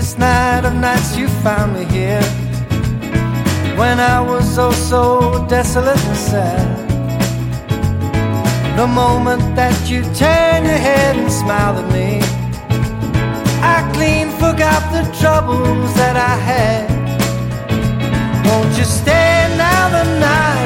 this night of nights you found me here, when I was oh so desolate and sad. The moment that you turned your head and smiled at me, I clean forgot the troubles that I had. Won't you stay now the night